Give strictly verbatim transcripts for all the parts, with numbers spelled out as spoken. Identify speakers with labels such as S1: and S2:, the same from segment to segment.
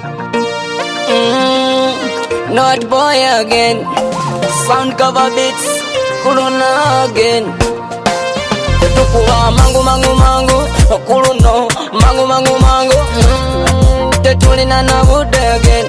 S1: Mm, not boy again. Sound cover beats. Kuluna again. Tetukuwa mangu mangu mangu. Kuluno mangu mangu mangu. Mm, tetulina na wood again.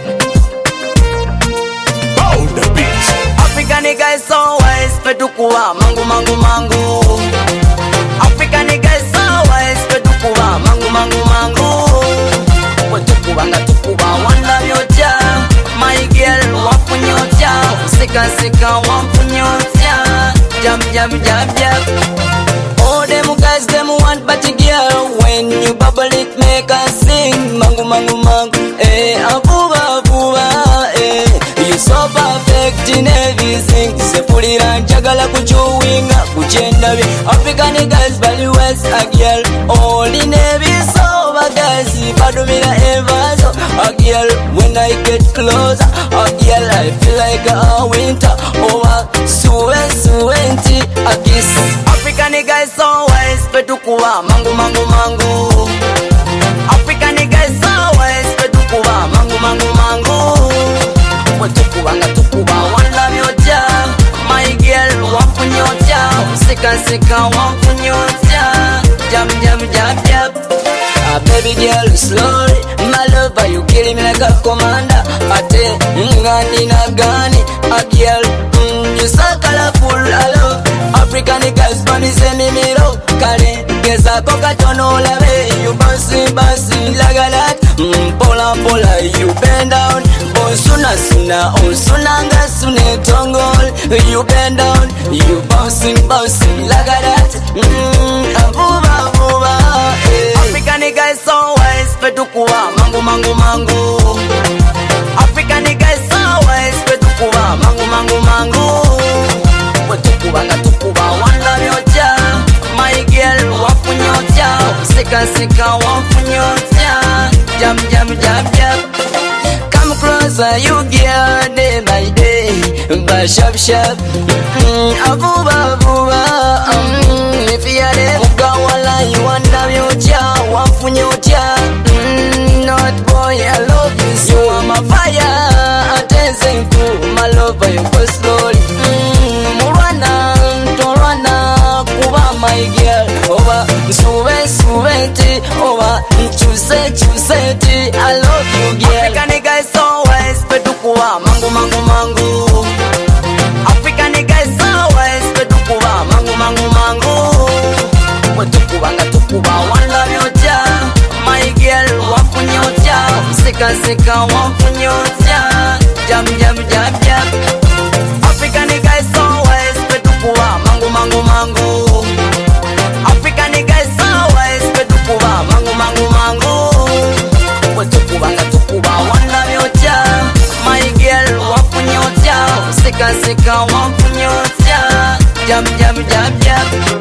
S2: Oh, the beats.
S1: African nigga is so wise. Tetukuwa mangu mangu mangu. African nigga is so wise. Tetukuwa mangu mangu mangu. Tetukuwa nga tukuwa wanda myocha. My girl wapunyocha. Sika sika wapunyocha. Jam jam jam jam. All them guys them want but girl. When you bubble it make us sing. Mangu mangu mangu. Eh abuba abuba. Eh you so perfect in everything. Sepulira njagala kuchuwinga kuchenda be. African guys bali west a girl. All in every so guys badumira ever so a girl. When I get closer a girl I feel like a winter. Over suwe suwenti a kiss. African guys so wise petukuwa mangu mangu mangu. African guys so wise petukuwa mangu mangu mangu. Wetukuwa nga tukuwa wanda myocha. My girl wapunyocha. Sika sika wapunyocha. Jam jam jam jam. Ah, baby girl slowly. My lover you killing me like a commander. Ate ngani na gani. A girl mm, you so colorful. I love African guys bunny send me miro. Kare geza koka tono lawe. You bouncy bouncy like a that. Mm, pola pola you bend down. Suna suna, oh sunanga sune tongol. You bend down, you bouncing, bouncing like that. Mmm, abuba, abuba, eh. African nigga is so wise, petukuwa mangu, mangu, mangu. African nigga is so wise, petukuwa mangu, mangu, mangu. Wetukuwa nga tukuwa wanda myocha. My girl wapunyocha. Sika sika wapunyocha. Jam jam jam jam. Closer you get day by day, but sharp sharp. Mm, abuba abuba. Mm, if you are there, mugawala you wanda myocha, wafunyocha. Mm, not boy I love you so. You are my fire, atenzenku, my lover you go slowly. Mm, murwana, torwana, kuba my girl. Over suwe suweti, over chuse chuseti. I love you girl. African nigga is so wise, petukuwa mangu mangu mangu. African nigga is so wise, petukuwa mangu mangu mangu. Wetukuwa nga tukuwa wanda myocha. My girl wapunyocha. Sika sika wapunyocha. Jam jam jam jam. African nigga is so wise, petukuwa mangu mangu mangu. African nigga is so wise, petukuwa mangu mangu mangu. Wetukuwa nga tukuwa wanda myocha. My girl wapunyocha. Sika sika wapunyocha. Jam jam jam jam.